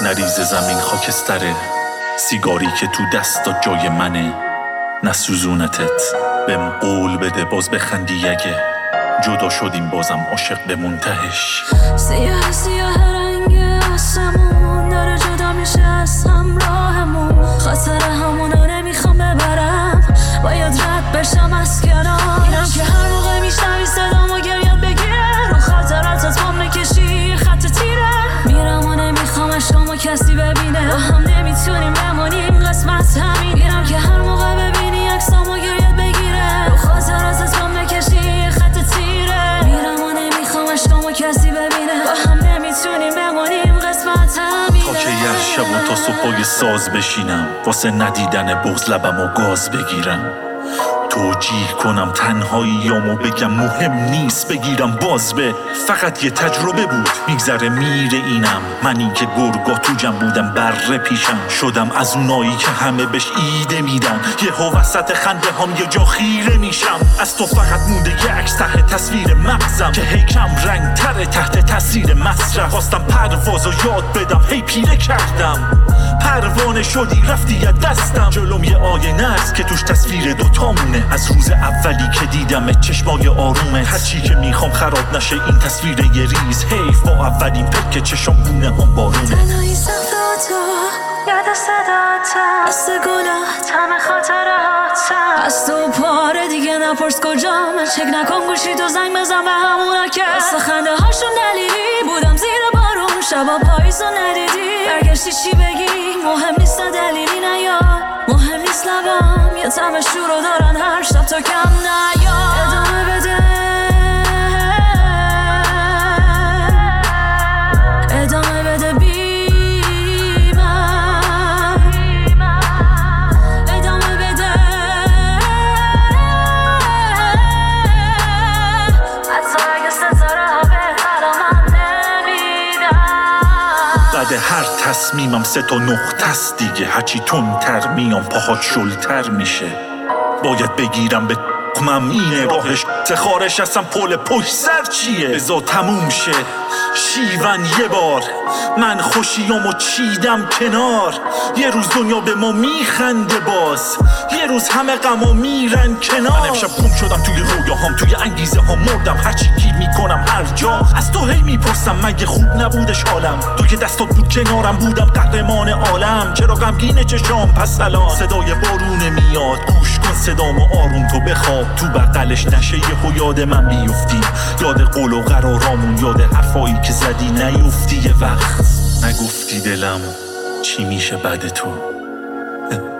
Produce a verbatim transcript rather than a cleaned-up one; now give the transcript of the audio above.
نریزه زمین خاکستره، سیگاری که تو دستا جای منه، نسوزونتت بهم قول بده باز بخندی اگه جدا شدیم بازم عاشق به منتهش. سیاه سیاه رنگ آسمون داره جدا میشه از همراهمون، خاطر همونو نمیخوام ببرم، باید رد بشم از کنار. اینم که هر موقع میشنوی صدامو گریت بگیره، رو خاطراتت پام نکشی خط تیره، میرم و نمیخوام عشقامو کسی ببینه، با هم نمیتونیم بمونیم قسمت همین. اینم که هر موقع ببینی عکسامو گریت بگیره، رو خاطراتت پام نکشی خط تیره، میرم و نمیخوام عشقامو کسی ببینه، با هم نمیتونیم بمونیم قسمت همینه. تا که یه شب تا صبح ساز بشینم، واسه ندیدن بغض لبم و گاز بگیرم، توجیه کنم تنهاییامو بگم مهم نیست بگیرم باز به، فقط یه تجربه بود میگذره میره اینم، منی که گرگا تو جمع بودم بره پیشم، شدم از اونایی که همه بهش ایده میدن، یهو وسط خنده هم یه جا خیره میشم، از تو فقط مونده یه عکس ته تصویر مغزم که هی کم رنگ تره تحت تاثیر مصرف، خواستم پروازو یاد بدم هی پیره کردم، پروانه شدی رفتی از دستم، جلوم یه آینه است که توش تصویر دوتامونه، از روز اولی که دیدم چشمای آرومت، هرچی که میخوام خراب نشه این تصویر یه ریز، حیف با اولین پک چشم بونه هم بارونه. تنهایی سقف تو یاد صداتم، دست گلات همه خاطراتم، از تو پاره دیگه نپرس کجام، چک نکن گوشی تو زنگ بزن به همونا که واسه خنده هاشون دلیلی بودم زیر بارون، شبا پاییزو ندیدی برگشتی چی بگی، مهم نیست دلیلی نیا، مهم نیست لبام یه طعم شورو دارن هر شب تا کم نیا، ادامه بده ادامه بده بی من، ادامه بده حتی اگه ستاره ها بهتر من نمیدن. بعد هر تصمیمم سه تا نقطه است دیگه، هرچی تندتر میام پاهات شلتر میشه، باید بگیرم به من اینه راهش، تخارش هستم پل پشت سر چیه، بذار تموم شه شیون یه بار، من خوشیامو چیدم کنار، یه روز دنیا به ما میخنده باز، یه روز همه غما میرن کنار، من امشب گم شدم توی رویاهام، توی انگیزه ها مردم، هرچی گیر میکنم هر جا از تو هی میپرسم مگه خوب نبودش حالم، تو که دستات بود کنارم بودم قهرمان عالم، چرا غمگینه چشام پس الان، صدای بارونه میاد گوش کن صدامو آروم، تو بخواب تو بغلش نشه یهو یاد من بیفتی، یاد قول و قرارامون، یاد حرفایی که زدی نیفتی، یه وقت نگفتی دلم چی میشه بعد تو.